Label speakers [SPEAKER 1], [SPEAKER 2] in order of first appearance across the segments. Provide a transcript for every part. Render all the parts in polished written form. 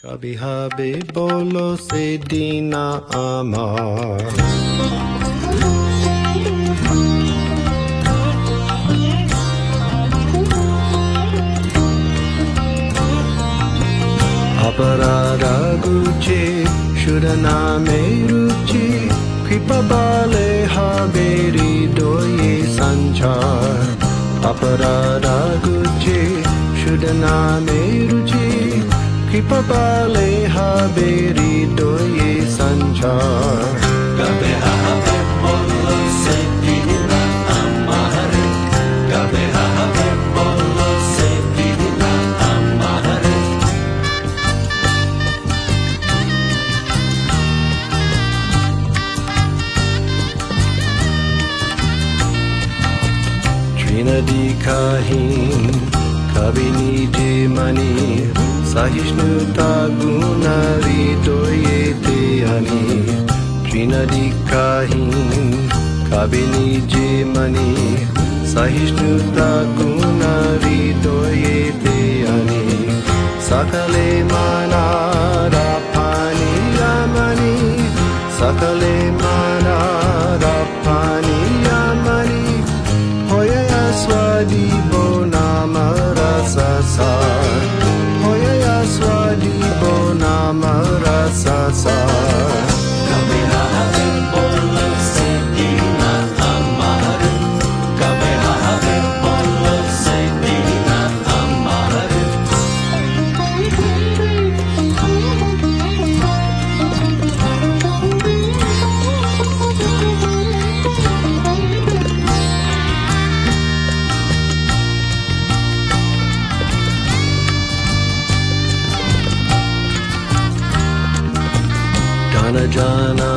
[SPEAKER 1] कभी हबे बोलो से दीना आमार अपराधा गुचे शुरना में रुचि कृपा बाले हबेरी दोये संचार अपराधा गुचे शुरना में रुचि कृपा बाले हबेरी दोये संचार
[SPEAKER 2] Gabe habe bolo se dina amare Gabe habe bolo se dina amare
[SPEAKER 1] Trinity kahin kabini je mani सहिष्णुता गुणारी दोये ते अनि त्रिनदी काहीन काबिनी जे मनी सहिष्णुता गुणारी दोये ते अनि सकले माना रापानी यामनी सकले माना रापानी यामनी होया स्वादी बोनाम रसा Swadi bonama rasa sa
[SPEAKER 2] Gabe habe bolo se dina amare Gabe habe bolo se dina amare
[SPEAKER 1] Jana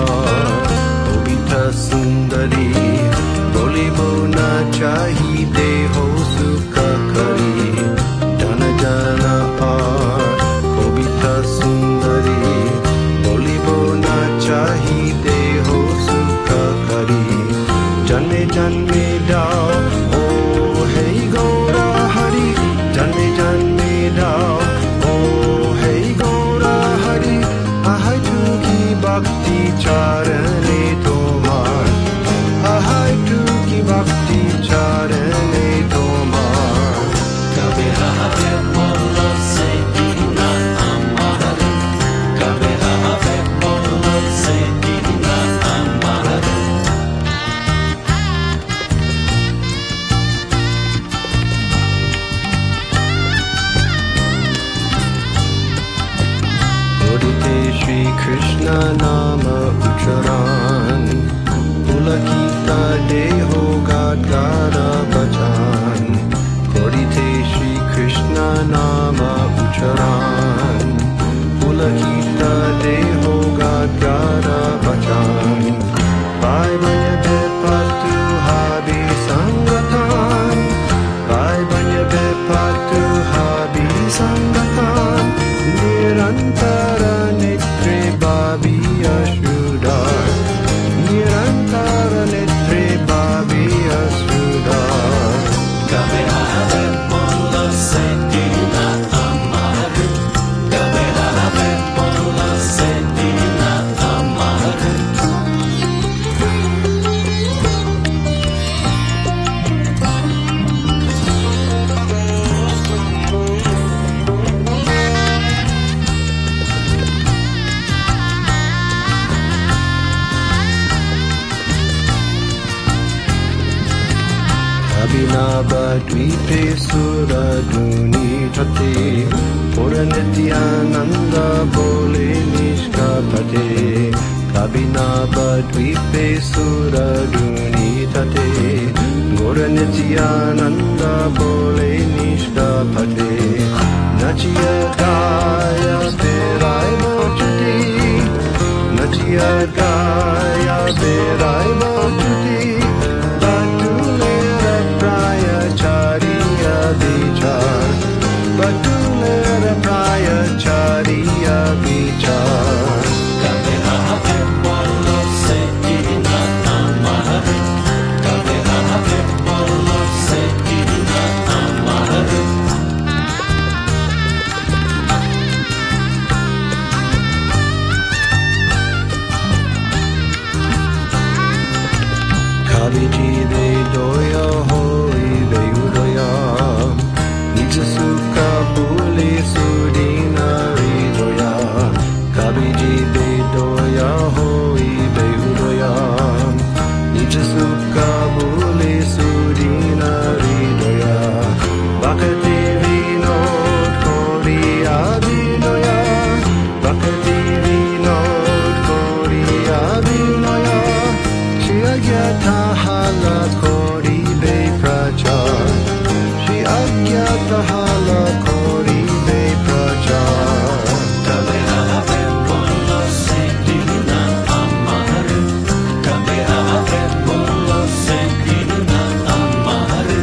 [SPEAKER 1] Obita Sundari Boli Bona Chahide Ho Sukha Kari Jana Jana Obita Sundari Boli Bona Chahide Ho Sukha Kari Janme Janme Dao Oh Hey Gaura Hari Janme Janme Dao Oh Hey Gaura Hari Ahai Bhakti charane tomar ahai tu ki bhakti charane tomar
[SPEAKER 2] Gabe habe bolo se dina amare Gabe habe bolo se dina amare
[SPEAKER 1] Kodite Shri Krishna Nama Ucharan Pulakita Deho Gadgara Bhajan Kodite Shri Krishna Nama Ucharan Pulakita Deho Gadgara Bhajan Bhai Banya Bepatu Habi Sangatan Bhai Banya Bepatu Habi Sangatan Nirantara Netre Babi Ashudar Nirantara Netre Babi Ashudar
[SPEAKER 2] Gabe habe bolo se dina amare Gabe habe bolo se dina amare
[SPEAKER 1] Abhinava Dvipe Suraduni Tate Puranityananda Bole Nishkapate Abhinava Dvipe Suraduni Tate Puranityananda Bole Nishkapate Nachya Gaya Berai Mochuti Nachya Gaya Berai Mochuti Chariya vichar Batulera praya chariya vichar
[SPEAKER 2] Gabe habe bolo se dina amare Gabe habe bolo se dina amare
[SPEAKER 1] Kabi jive doya hoibe udoya Nija sukha buli sudina ridoya Kabi jive doya hoibe udoya Nija sukha buli sudina ridoya Bhakti vinod kori abhinoya Bhakti vinod kori abhinoya Shri Agyata hala kori be prachar Shri Agyata hala kori be prachar
[SPEAKER 2] Kabe ave bolo sentina amaru. Kabe ave bolo sentina amaru.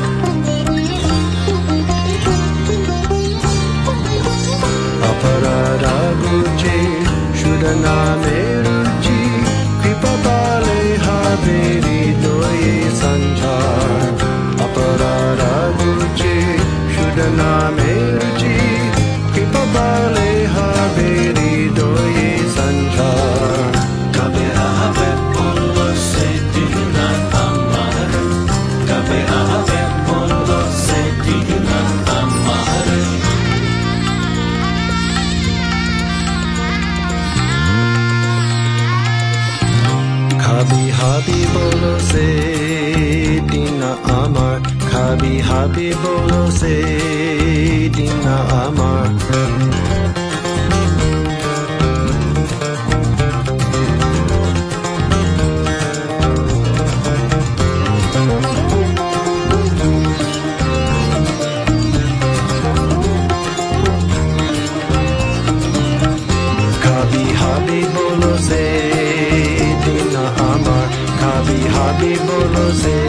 [SPEAKER 1] Aparada guche shudana meruchi Kripa bale haveri doye sanchar Aparada guche shudana meruchi Kripa bale haveri doye sanchar
[SPEAKER 2] Kabe ave bolo sentina amaru. Kabe ave bolo sentina amaru.
[SPEAKER 1] Kabi habi bolo se dina amar Kabi habi bolo se dina amar Kabi habi bolo se dina amar Kabi habi bolo se